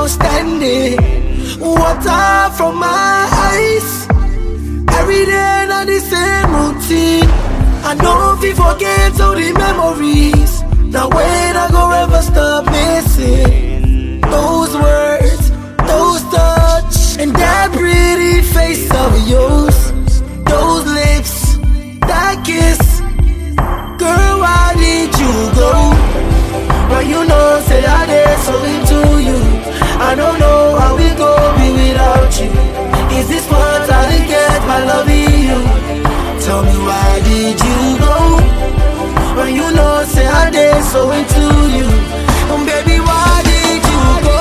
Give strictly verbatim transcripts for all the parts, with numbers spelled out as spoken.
outstanding. Water from my eyes. Every day not the same routine. I know if you forget all the memories, now when I go ever stop missing those words, those touch, and that pretty face of yours, those lips, that kiss. Girl, why did you go? Well, you know, say I did so into you. I don't know how we go be without you. Is this what I didn't get by loving you? Tell me, why did you go? Well, you know, say I did so into you. And baby, why did you go?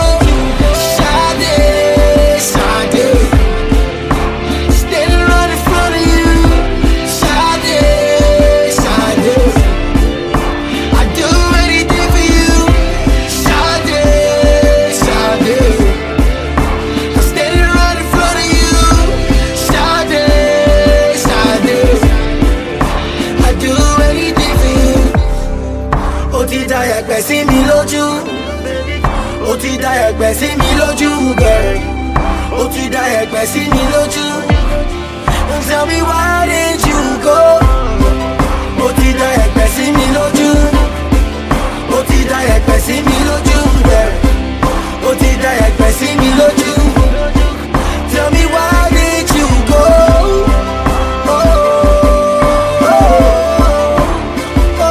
Sade, Sade, standing right in front of you. Sade, Sade, I'd do anything for you. Sade, Sade, I'm standing right in front of you. Sade, Sade, I'd do anything for you. Ó ti dá ẹ̀gbẹ́ sí mi lójú. Ó ti dá ẹ̀gbẹ́ sí mi lójú, girl. Ó ti dá ẹ̀gbẹ́ sí mi lójú. Tell me, why did you go? Ó ti dá ẹ̀gbẹ́ sí mi lójú. Ó ti dá ẹ̀gbẹ́ sí mi lójú, girl. Ó ti dá ẹ̀gbẹ́ sí mi lójú. Tell me, why did you go? Oh, oh, oh, oh,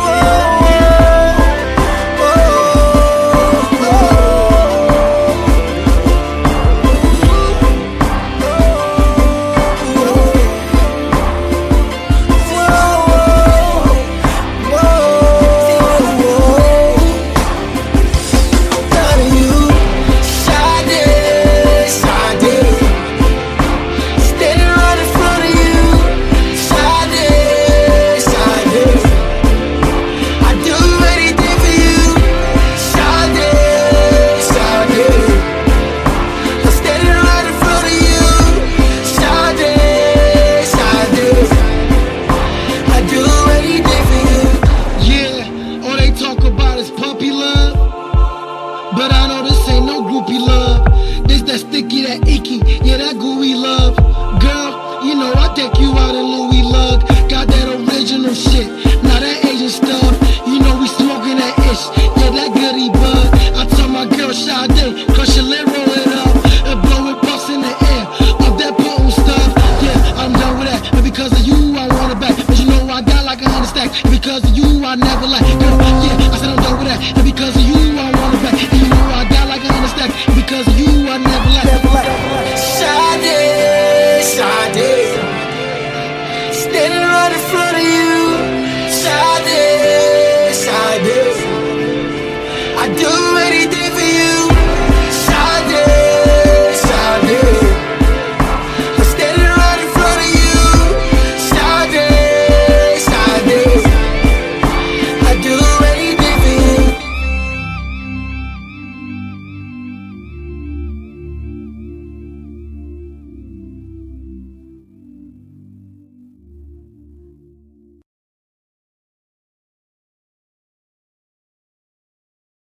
but I know this ain't no groupie love. This that sticky, that icky, yeah, that gooey love. Girl, you know I take you out and